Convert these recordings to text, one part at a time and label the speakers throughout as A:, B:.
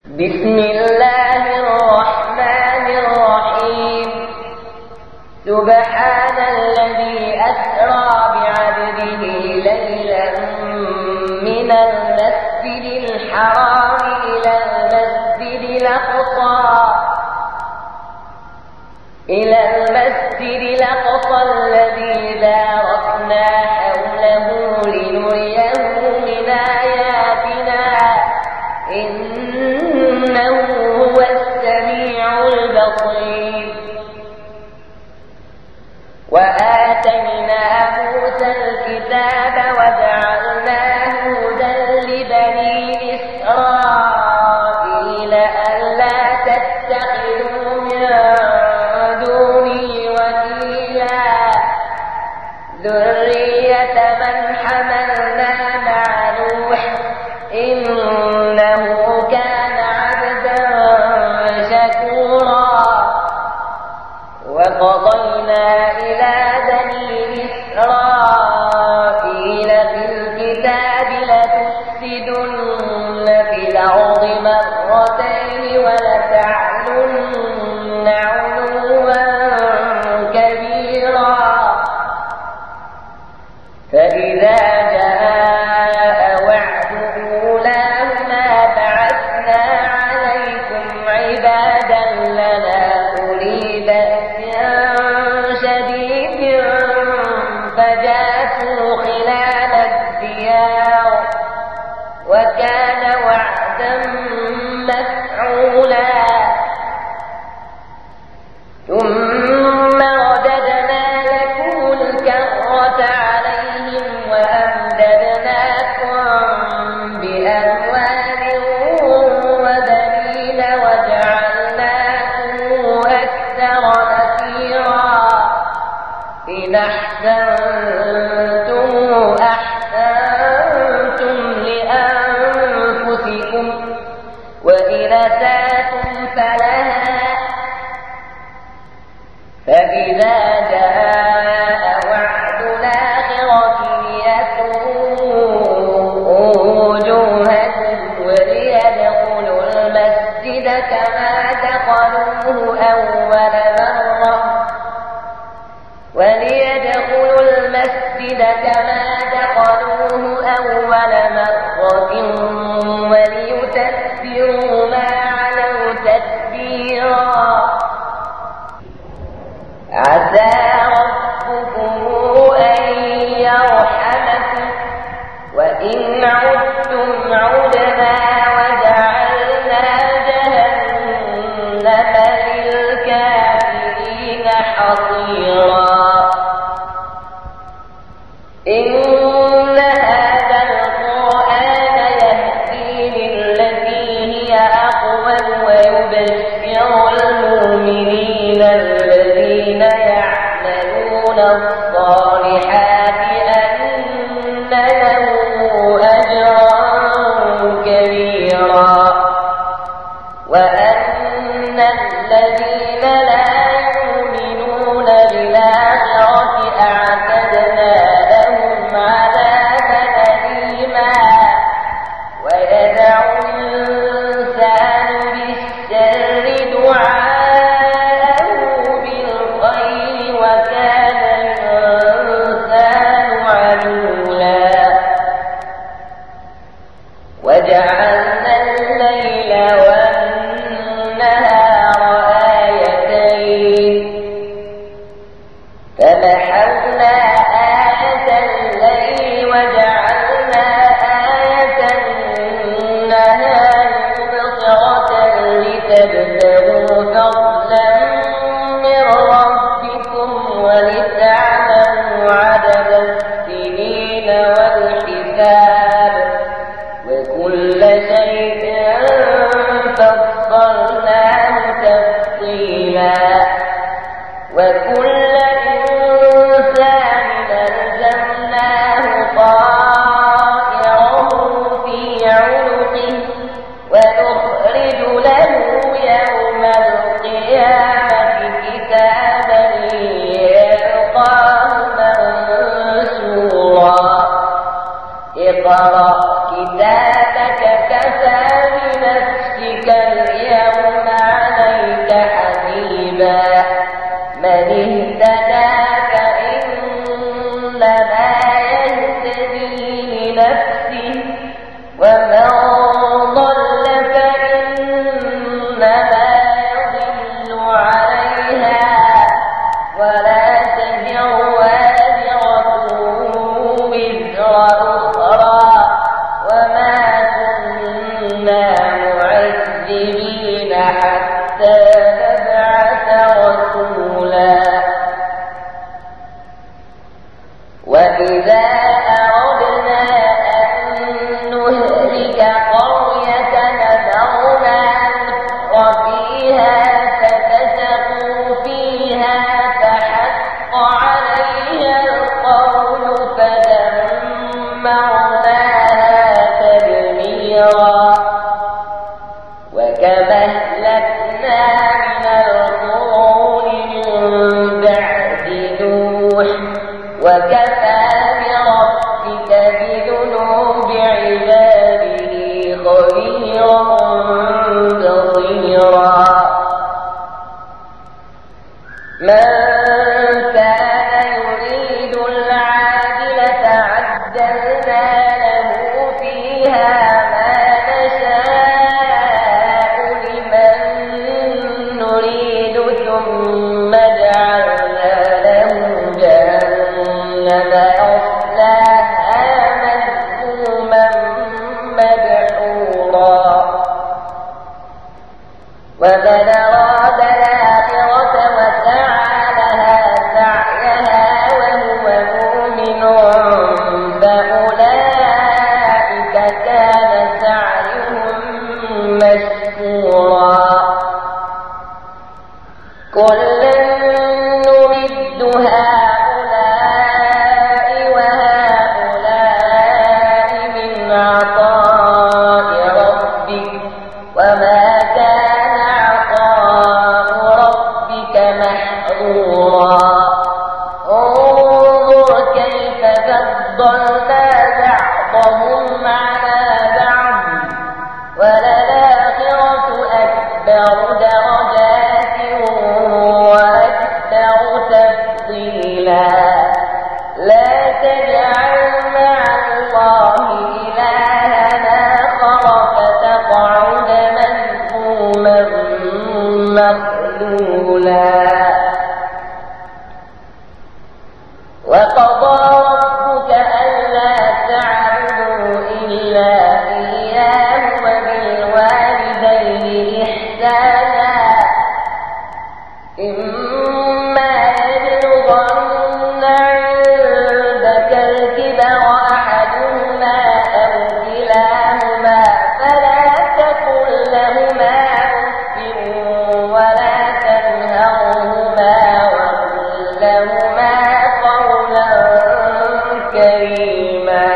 A: بسم الله الرحمن الرحيم. سبحان الذي أسرى بعبده ليلا من المسجد الحرام إلى المسجد الأقصى الذي باركنا حوله لنريه من آياتنا إنه هو السميع البصير. وآتينا موسى الكتاب وجعلناه هدى لبني إسرائيل ألا تتخذوا من دوني وكيلا ذرية من حملنا مع نوح إنه كان عبدا شكورا. وقضينا إلى بني إسرائيل في الكتاب لتفسدن في الأرض مرتين ولتعلن علوا كبيرا. فإذا جاء وعد أولاهما بعثنا عليكم عبادا لنا أولي بأس شديد فجاسوا خلال الديار وكان وعدا مفعولا. ثم رددنا لكم الكرة عليهم وأمددناكم بأموال وبنين وجعلناكم أكثر نفيرا. إن أحسنتم أحسنتم لأنفسكم وإن أسأتم فلها. فإذا جاء وعد الآخرة ليسوءوا وجوهكم وليدخلوا المسجد كما دخلوه أول مرة وليتبروا ما علوا تتبيرا. عسى ربكم أن يرحمكم وإن عدتم عدنا وجعلنا جهنم للكافرين حصيرا. إن هذا القرآن يهدي للتي هي أقوم ويبشر المؤمنين الذين يعملون الصالحات أن لهم أجرا كبيرا وأن الذين لا يؤمنون بالآخرة أعتدنا لهم عذابا أليما. ويدعو الإنسان بالشر دعاءه بالخير وكان الإنسان عجولا. وجعلنا الليل والنهار اليوم عليك حسيبا من اهتدى فإنما يهتدي لنفسه ومن ضل فإنما يضل عليها ولا تزر وازرة وزر أخرى وما كنا معذبين حتى نبعث رسولا وإذا أردنا أن نهلك قرية نذرنا متر فيها ففسقوا فيها فحق عليها القول فدمرناها تدميرا وكما أهلكنا من القرون من بعد نوح وكفى بربك بذنوب عباده خبيرا بصيرا من كان يريد العاجلة عجلنا له فيها ما نشاء لمن نريد ثم جعلنا له جهنم يصلاها مذموما مدحورا ومن أراد الآخرة وسعى لها سعيها وهو مؤمن فأولئك كان سعيهم مشكورا كلا نمد هؤلاء وهؤلاء من عطاء ربك وما كان عطاء ربك محظورا انظر كيف فضلنا بعضهم على بعض وللآخرة أكبر درجات وأكثر تفضيلا لا تجعل مع الله إلهنا آخر فتقعد مذموما مخذولا وقضى ربك ألا تعبدوا إلا إياه وبالوالدين إحسانا إما يبلغن عندك الكبر أحدهما أو كلاهما فلا تقل لهما أف ولا تنهرهما وقل لهما قولا كريما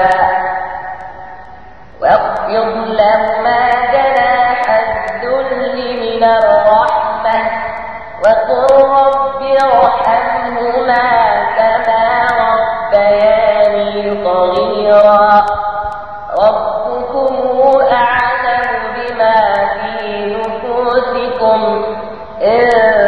A: واخفض لهما جناح الذل من الرحمة وقل رب ارحمهما كما ربياني صغيرا ربكم أعلم بما في نفوسكم إن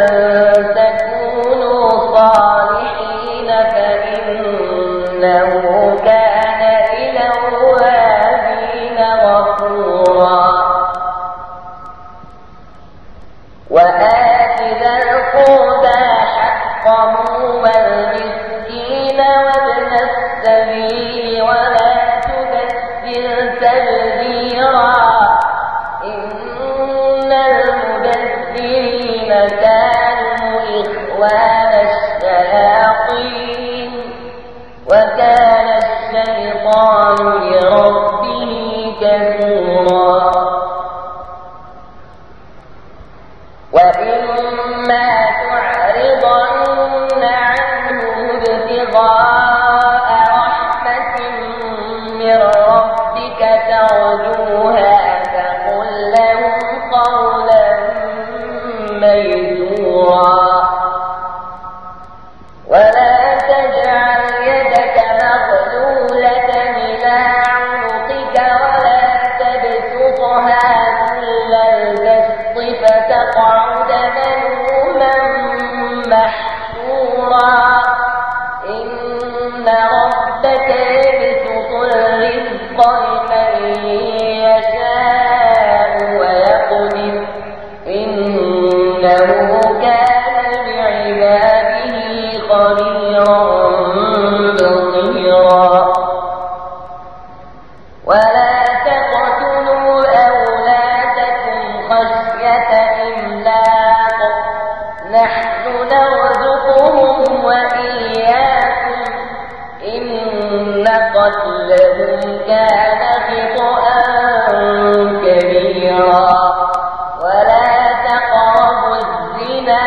A: تكونوا صالحين فإنه كان للأوابين غفورا وآت ذا القربى حقه والمسكين وابن السبيل ولا تبذر تبذيرا إن المبذرين كانوا إخوان الشياطين وكان الشيطان لربه كفورا وإما تعرضن عنهم ابتغاء رحمة من ربك ترجوها فقل لهم قولا ميسورا ولا تجعل يدك مغلولة إلى عنقك ولا تبسطها كل البسط فتقعد ملوما محسورا إن ربك يبسط الرزق لمن يشاء ويقدر إنه كان بعباده خبيرا بصيرا ولا تقتلوا أولادكم خشية إملاق نحن نرزقهم وإياكم إن قتلهم كان خطأ كبيرا ولا تقربوا الزنا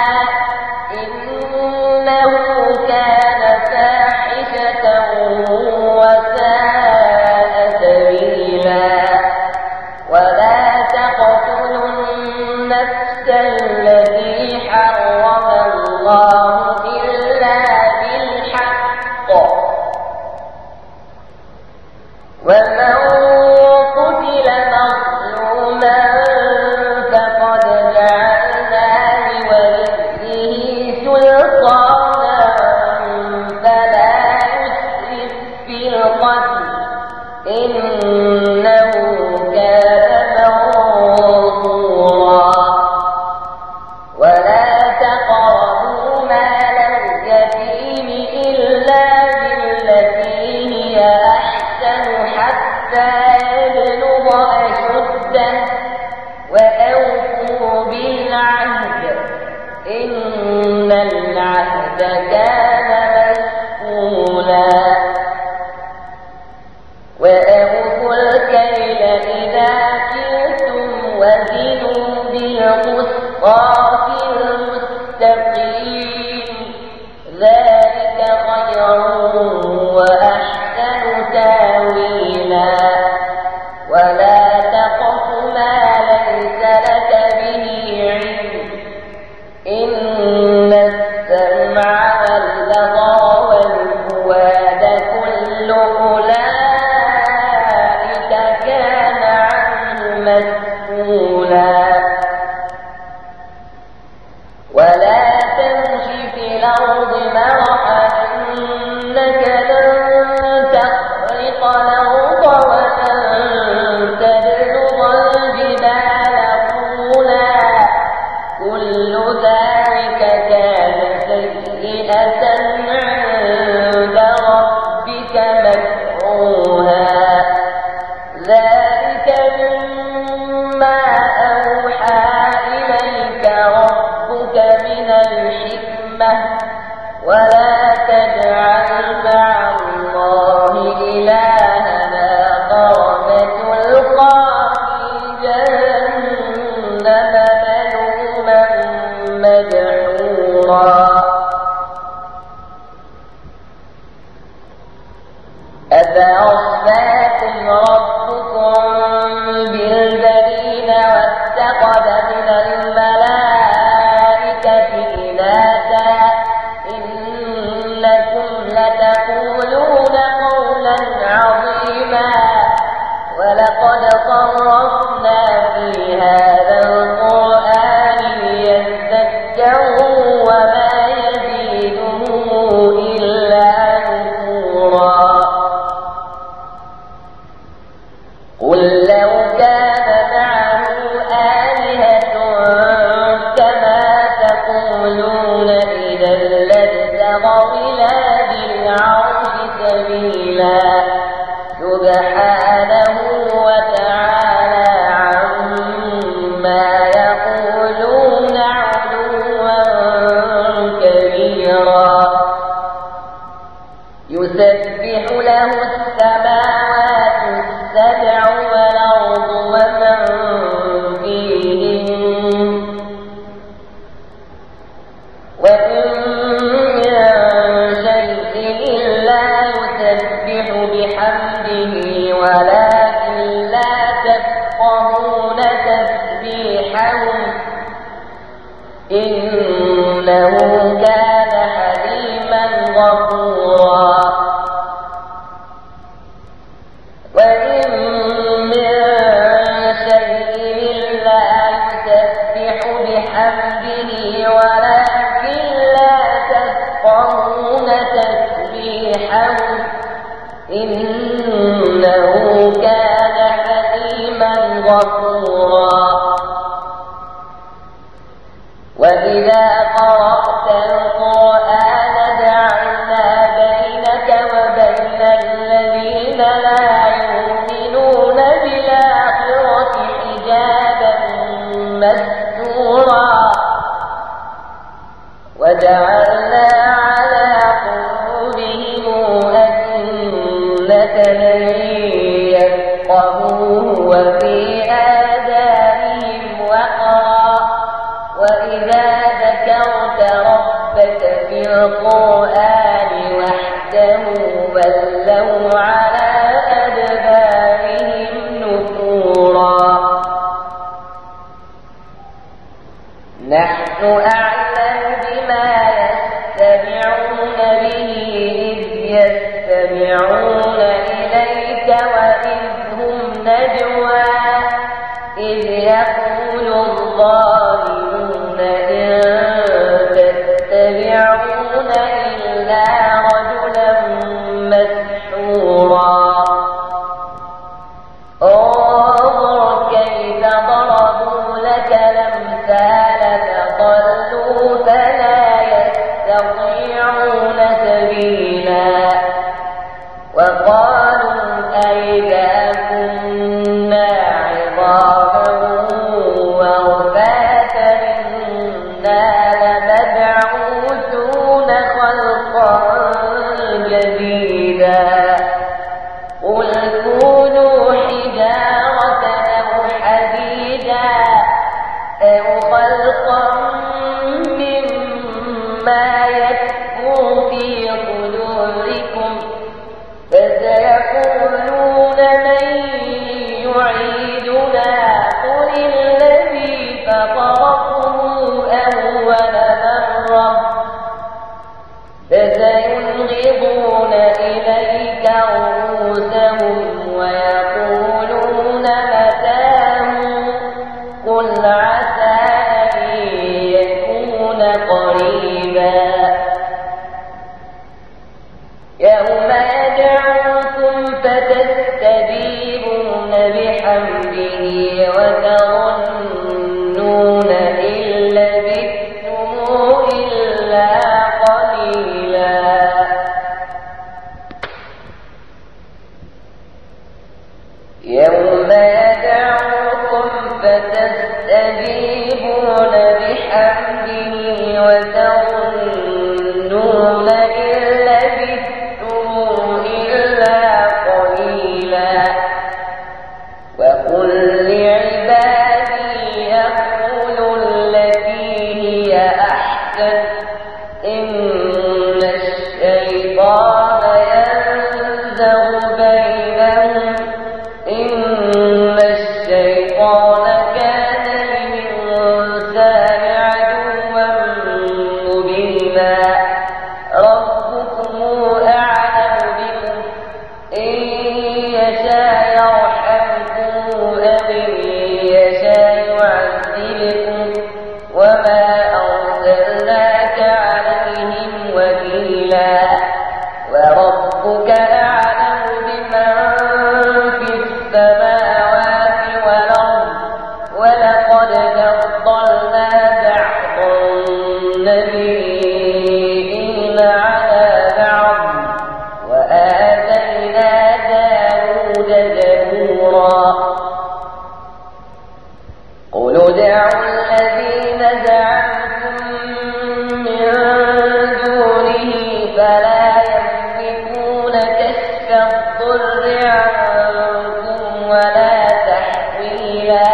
A: إنه كان فاحشة وساء سبيلا ولا تقتلوا النفس التي حرم الله إلا بالحق ومن قتل مظلوما فقد جعلنا لوليه سلطانا فلا يسرف في القتل إنه كان منصورا ولا تقربوا مال اليتيم إلا بالتي هي أحسن حتى يبلغ أشده وأوفوا بالعهد إن العهد كان مسؤولا وأوفوا الكيل إذا كلتم وزنوا بالقسطاس المستقيم ذلك خير وأحسن تاويلا ولا تقف ما ليس لك به علم إن السمع والبصر والفؤاد كل أولئك كان عنه مسؤولا ولا تمش في الأرض مرحا إنك لن تخرق الأرض ولن تبلغ الجبال طولا كل ذلك كان سيئة عند ربك مكروها ذلك مما أوحى إليك ربك من الحكمة ولا تجعل مع الله إلهنا آخر فتلقى في جهنم ملوما مدحورا أفأصفاكم ربكم بالبنين واتخذ من الملائكة إناثا إنكم لتقولون قولا عظيما ولقد صرفنا في هذا القرآن ليذكروا وما يزيدهم إلا نفورا قل لو كان معه آلهة كما تقولون إذا لابتغوا إلى ذي العرش سبيلا سبحانه وتعالى عما يقولون علوا كبيرا يسبح له السماوات السبع والأرض ومن فيهن وإن من شيء إلا يسبح بحمده ولكن لا تفقهون تسبيحهم إنه كان حليما غفورا وإن من شيء إلا يسبح وإذا قرأت القرآن جعلنا بينك وبين الذين لا يؤمنون بالآخرة حجابا مستورا وجعلنا على قلوبهم أكنة أن يفقهوه وفي آذانهم وقرا وإذا ذكرت ربك في القرآن وحده ولوا على أدبارهم نفورا نحن أعلم بما يستمعون به إذ يستمعون إليك وإذ هم نجوى إذ يقول الظالمون إن تتبعون إلا رجلا مسحورا انظر كيف ضربوا لك الأمثال فضلوا فلا يستطيعون سبيلا وقالوا أئذا كنا عظاما ورفاتا إنا لمبعوثون خلقا جديدا قل كونوا حجارة أو حديدا أو خلقا مما يكبر في صدوركم فسيقولون من يعيدنا قل الذي فطركم أول مرة فسينغضون إليك رؤوسهم ويقولون متاه قل عسى أن يكون قريبا يوم يدعوكم فتستجيبون بحمده وتظنون إن لبثتم إلا قليلا يوم يدعوكم فتستجيبون بحمده وتظنون إن لبثتم إلا قليلا وقل لعبادي يقولوا التي هي أحسن إن الشيطان ينزغ بينهم إن الشيطان كان للإنسان عدوا مبينا ربكم أعلم بكم إن يشاء يرحمكم أو إن يشاء يعذبكم وما أرسلناك عليهم وكيلا وربك أعلم بمن في السماوات والأرض ولقد فضلنا بعض النبيين على بعض وآتينا داود زبورا قل ادعوا الذين زعمتم من دونه فلا يملكون كشف الضر عنكم ولا تحويلا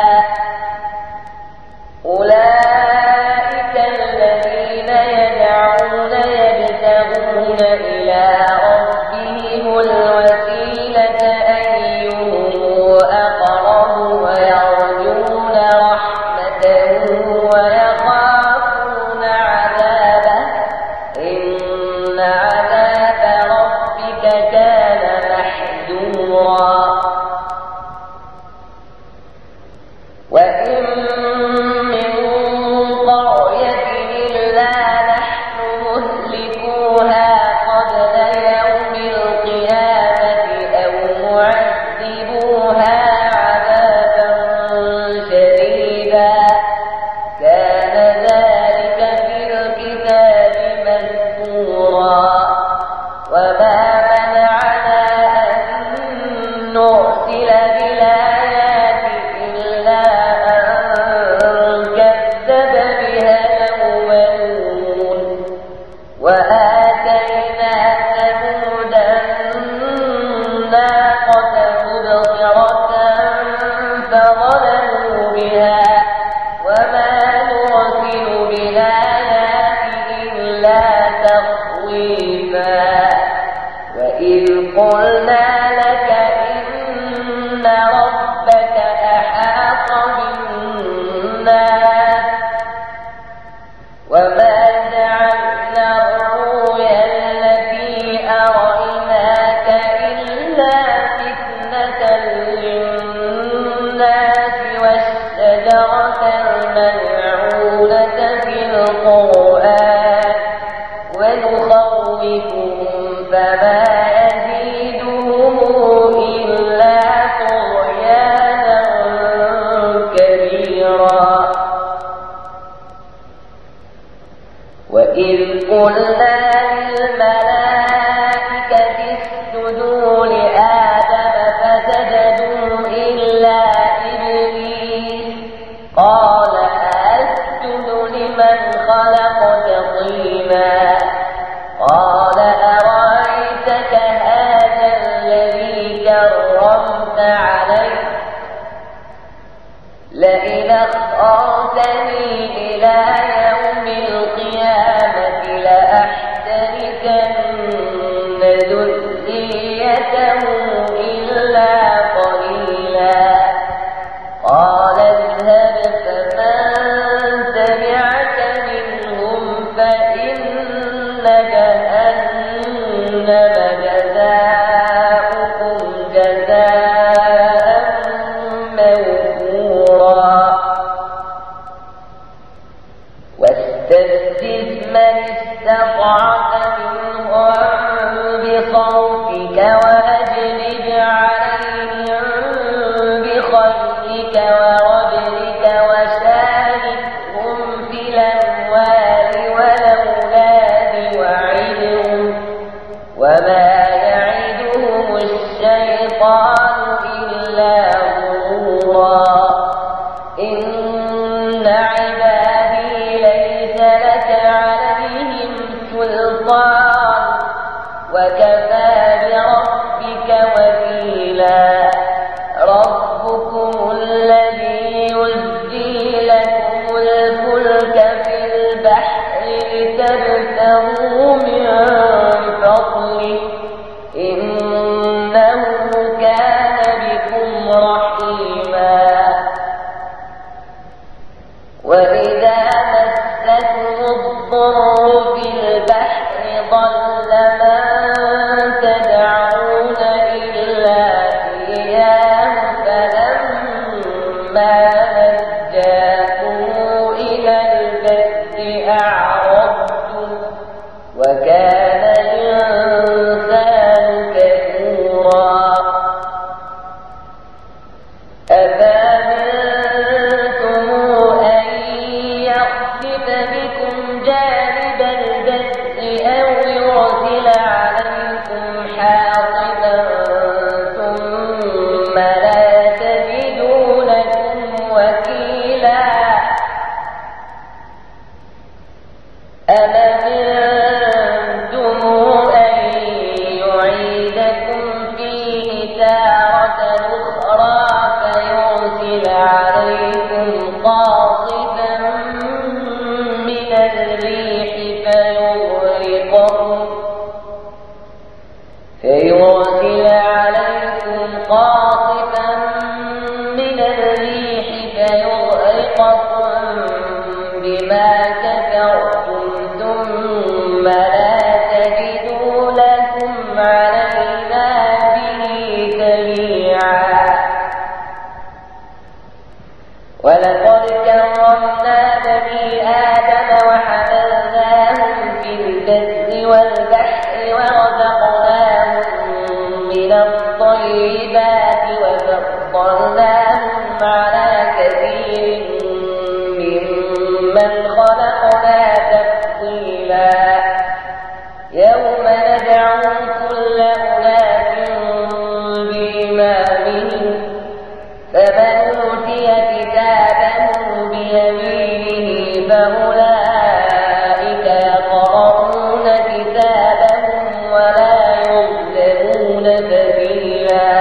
A: أولئك الذين يدعون يبتغون إلى ربهم الوسيلة أيهم أقرب ويرجون رحمته ويخافون عذابه إن عذاب ربك كان محذورا وإن من قرية إلا نحن مهلكوها قبل يوم القيامة أو معذبوها عذابا شديدا كان الملعونة في القرآن ونخوفهم فما يزيدهم إلا طغيانا كبيرا. وإذ قلنا للملائكة اسجدوا لآدم فسجدوا إلا إبليس قال أسجد لمن خلقت طينا قال أرأيتك هذا الذي كرمت عليه لئن أخرتني إلى يوم القيامة لأحتركن ذريته إلا قليلا. قال اذهب فمن تبعك منهم فإن جهنم جزاؤكم جزاء موفورا. واستفزز من استطعت منهم بصوتك وأجلب عليهم بخيلك ورجلك وشاركهم في الأموال والأولاد وعدهم وما يعدهم الشيطان إلا غرورا. إن عبادي ليس لك عليهم سلطان وكفى بربك وكيلا. ربكم الذي يزجي لكم الفلك في البحر لتبتغوا من فضله إنه كان بكم رحيما. وإذا مسكم الضر في البحر ضل من تدعون إلا إياه فلما نجاكم إلى البر أعرضتم وكان الإنسان كفورا. أفأمنتم أن يخسف بكم جانب البر أو يرسل عليكم حاصبا ثم لا تجدوا لكم وكيلا. أم أمنتم أن يعيدكم فيه تارة أخرى فيرسل عليكم قاصفا من الريح فيغرقكم بما كفرتم ثم لا تجدوا لكم علينا به تبيعا. ولقد كرمنا بني آدم وحملناهم في البر والبحر ورزقناهم من الطيبات وفضلناهم على كثير ممن خلقنا تفضيلا. يوم ندعو كل أناس بإمامهم فمن أوتي كتابه بيمينه فأولئك يقرؤون كتابهم ولا يظلمون فتيلا.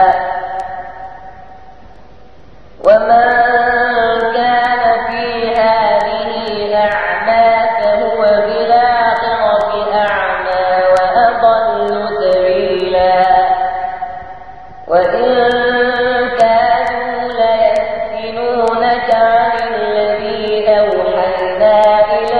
A: ومن كان في هذه أعمى فهو في الآخرة أعمى وأضل سبيلا. وإن كانوا ليفتنونك عن الذي أوحينا إليك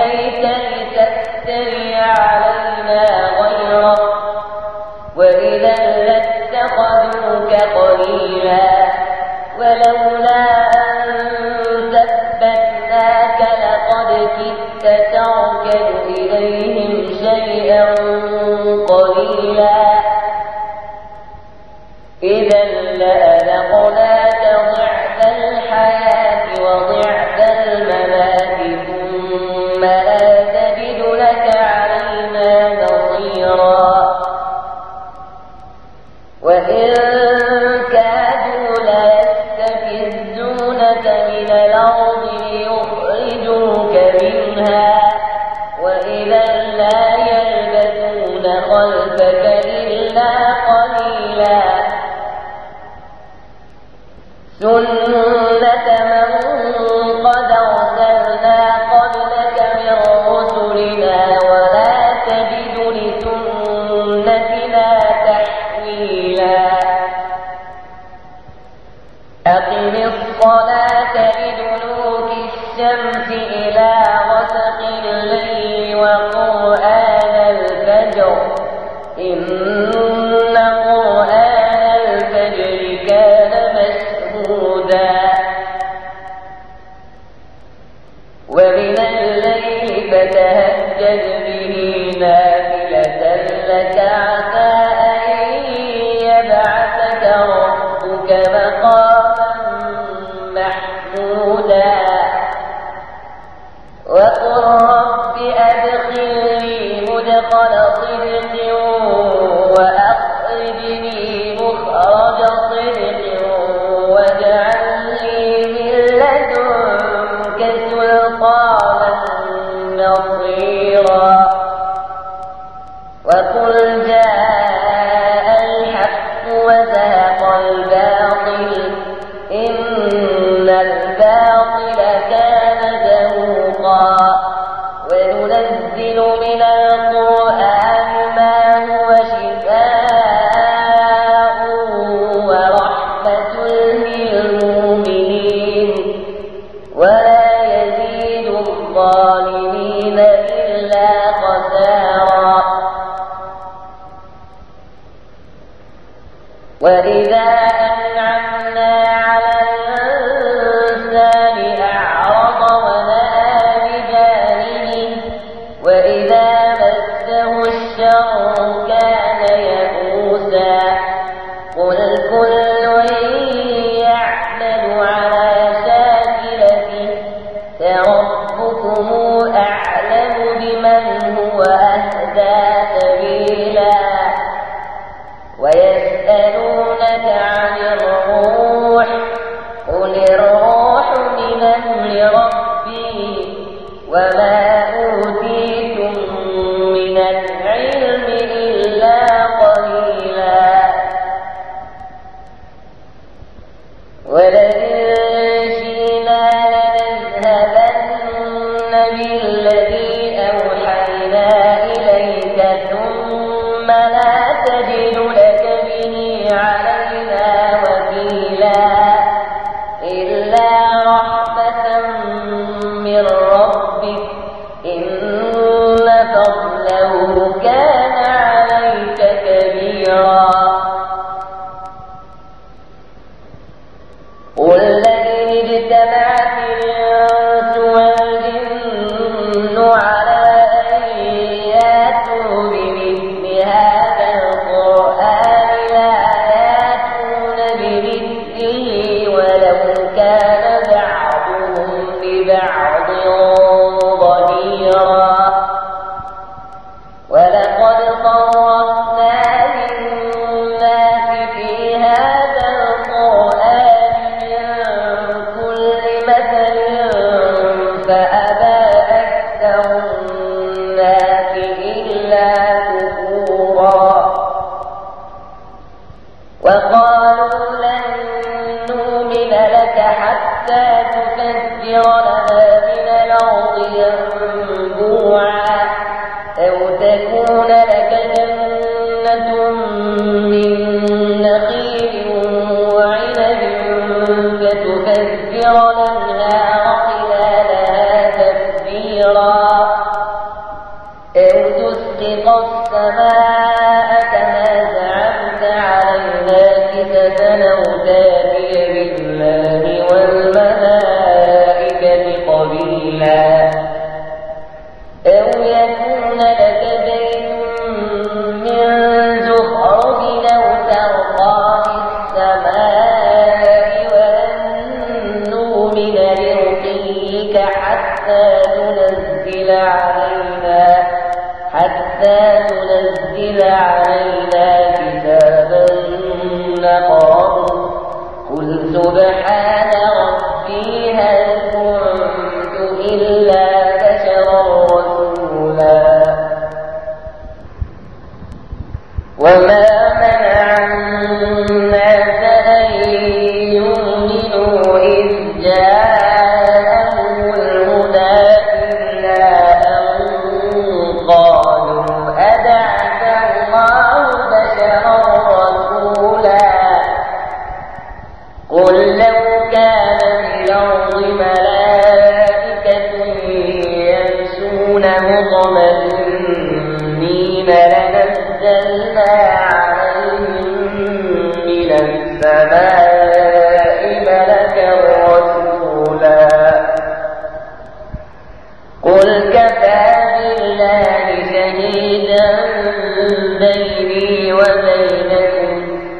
A: منها وإذا لا يلبثون خلفك إلا قليلا سنة من قد أرسلنا قبلك من رسلنا ولا تجد لسنتنا تحويلا أقم الصلاة لدلوك الشمس إلى غسق الليل وقرآن الفجر إن قرآن الفجر كان مشهودا ومن الليل فتهجد به نافلة لك عسى أن يبعثك ربك مقاما محمودا وقل رب أدخلني مدخل صدق وأخرجني مخرج صدق واجعل لي من لدنك سلطانا نصيرا وقل جاء الحق وزهق الباطل إن الباطل كان زهوقا وننزل من القرآن ما هو شفاء ورحمة للمؤمنين ولا يزيد الظالمين إلا خسارا وإذا أنعمنا على الإنسان أعرض ونأى بجانبه وإذا مسه الشر كان يئوسا قل كل يعمل على شاكلته فربكم أعلم بمن هو أهدى سبيلا ويسألونك عن الروح قل الروح من أمر ربي وما أوتيتم من العلم إلا قليلا ولئن شئنا لنذهبن بالذي أوحينا إليك ثم لا تجد لك به علينا وكيلا إلا رحمة من ربك إن فضله كان عليك كبيرا قل لئن اجتمعت الإنس والجن على أن يأتوا بمثل هذا القرآن لا يأتون بمثله ولو كان بعضهم لبعض ظهيرا ولقد صرفنا للناس في هذا القرآن من كل مثل فأبى أكثر الناس إلا كفورا وقالوا لن نؤمن لك حتى تفجر لنا من الأرض ينبوعا أو تكون لك جنة من نخيل وعنب فتفجر الأنهار خلالها تفجيرا أو تسقط السماء كما زعمت علينا كسفا أو تأتي بالله والملائكة قبيلا أو يكون لك بيت من زخرف أو ترقى في السماء ولن نؤمن لرقيك حتى تنزل علينا كتابا نقرأه قل سبحان ربي هل كنت إلا قل كفى بالله شهيدا بيني وبينكم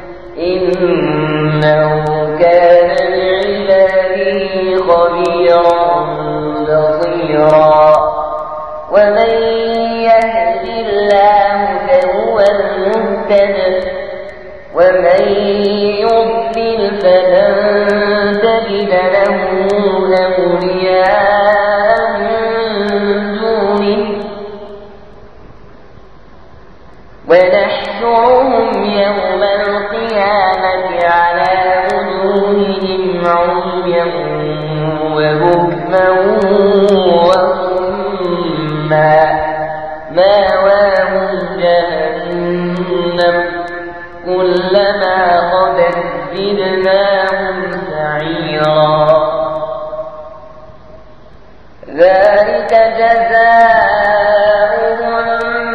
A: إنه كان بعباده خبيرا بصيرا ومن يهد الله فهو المهتد ومن يضلل فلن تجد له أولياء من دونه ونحشرهم يوم القيامة على وجوههم عميا وبكما وصما مأواهم جهنم كلما خبت زدناهم سعيرا ذلك جزاؤهم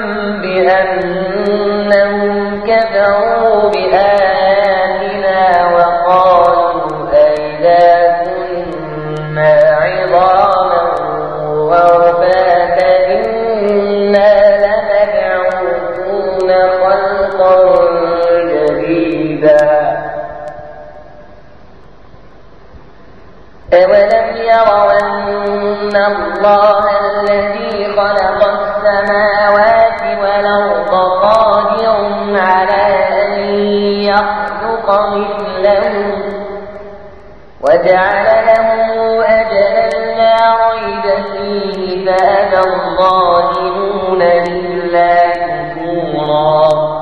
A: بأنهم كفروا بآياتنا وقالوا أئذا كنا عظاما ورفاتا إنا لمبعوثون خلقا جديدا أولم يروا أن الله الذي خلق السماوات والأرض قادر على أن يخلق مثلهم وجعل لهم أجلا لا ريب فيه فأبى الظالمون إلا كفورا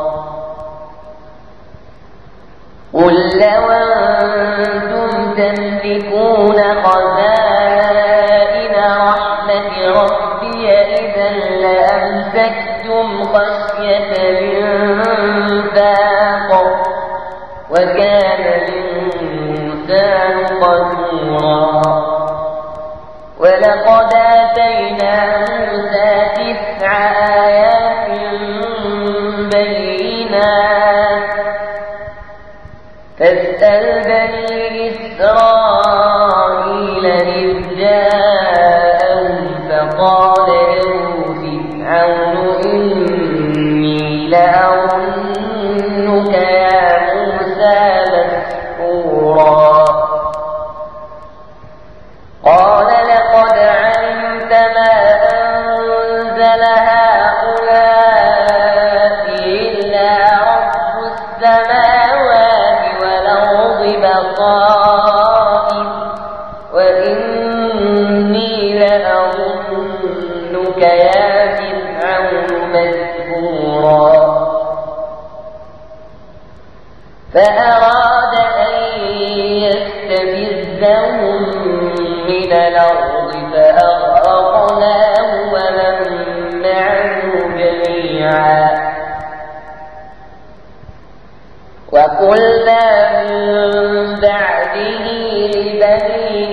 A: قل لو أنتم تملكون خزائن رحمة ربي إذا لأمسكتم خشية الإنفاق وكان الإنسان قتورا ولقد آتينا موسى 9 آيات بينات فاسأل بني إسرائيل إذ جاءهم فقال له فرعون إني لأظنك يا موسى مسحورا قال لقد علمت ما أنزل هؤلاء إلا رب السماوات والأرض بصائر وإني لأظنك يا فرعون مسحورا فأراد أن يستفزهم من الأرض فأغرقناه ومن معه جميعا وقلنا من بعده لبني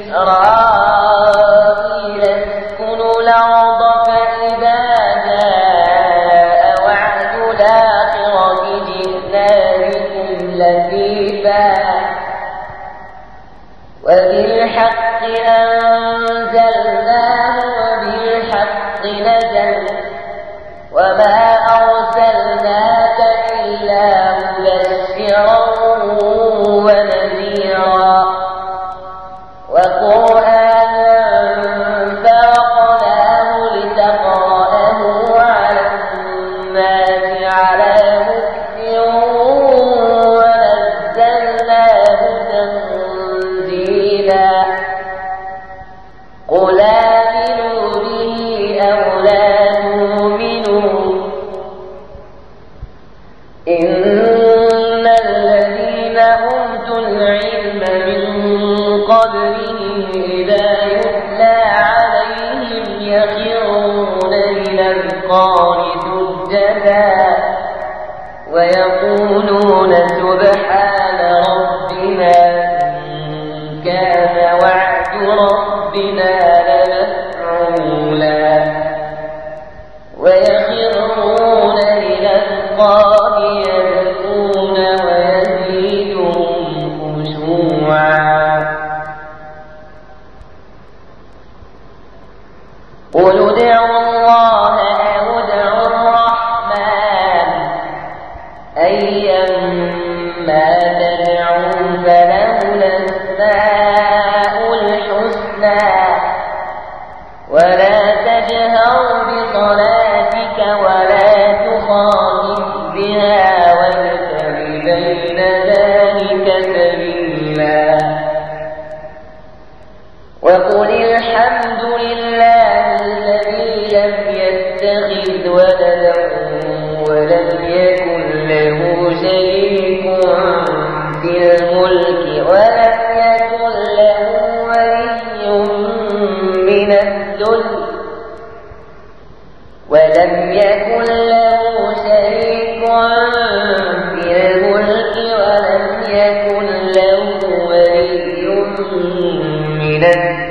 A: إسرائيل اسكنوا الأرض فإذا جاء وعد الآخرة جئنا بكم لفيفا وبالحق أنزلناه وبالحق نزل وما أرسلناك إلا مبشرا ونذيرا وقرآنا فرقناه لتقرأه على الناس على مكث ونزلناه تنزيلا قل آمنوا به أو لا تؤمنوا إن الذين أوتوا العلم من قبله إذا يتلى عليهم يخرون للأذقان سجدا ويقولون سبحان ربنا إن كان وعد ربنا لمفعولا ويخرون للأذقان يبكون ويزيدهم خشوعا قل ادعوا الله أو ادعوا الرحمن أيما تدعوا فله الأسماء الحسنى ولا تجهر بصلاتك ولا تخافت بها وابتغ بين ذلك سبيلا وقل الحمد لله الذي لم يتخذ ولدا ولم يكن له شريك في الملك ولم يكن له ولي من الذل ولم يكن له شريك في الملك ولم يكن له ولي من الذل